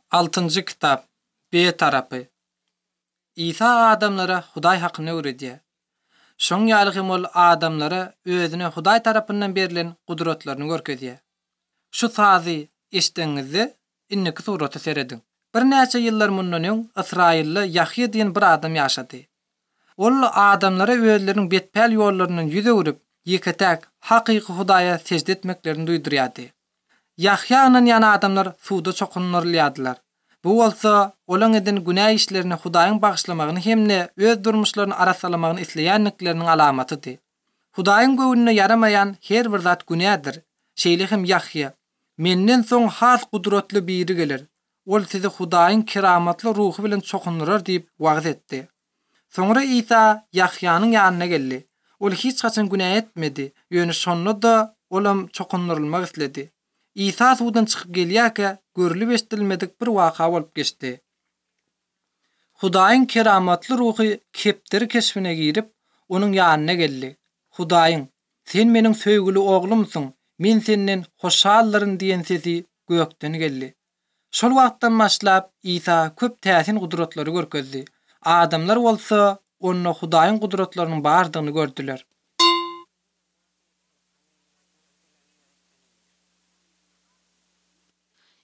6-njy kitap B tarapy. İsa adamlara Hudaý hakyny öwredýär. Şoň ýalygym ol adamlara özüne Hudaý tarapyndan berilen gudratlaryny görkezýär. Şu sazy eşdeňizde inniki suraty seredin. Bir näçe ýyllar mundan öň Israilli Yahya diýen bir adam ýaşady. Ol adamlara özleriniň betpäl ýollarynyň ýüze urip, ýeketäk hakyky Hudaýa secde etmeklerini duýdurýardy. Yahya'nın ýana adamlar suwda çokunurlardylar. Bu bolsa olaň eden günäh işlerini Hudaýyň bagşlamagyny hemne öz durmuşlaryny arasylamagyny isleýänlikleriniň alamatydy. Hudaýyň göwnüne yaramayan her bir zat günähdir. Şeýle hem Yahya, menden soň has gudratly biri gelir. Ol sizi Hudaýyň keramatly ruhy bilen çokunurar diýip wagt etdi. Soňra İsa Yahya'nın ýanyna geldi. Ol hiç haçan günäh etmedi. Ýöne şonda da olam çokunurulmak isledi. İsa suwdan çykyp gelýärke görülip eşdilmedik bir waka bolup geçdi. Hudaýyň keramatly ruhy kepdiri keşfine girip onuň ýanyna geldi. Hudaýyň, sen meniň söýgüli oglumsyň, men senden hoşallaryn diýen sesi gökden geldi. Şol wagtdan başlap İsa köp täsin gudratlary görkezdi. Adamlar bolsa onu Hudaýyň gudratlarynyň bardygyny gördüler.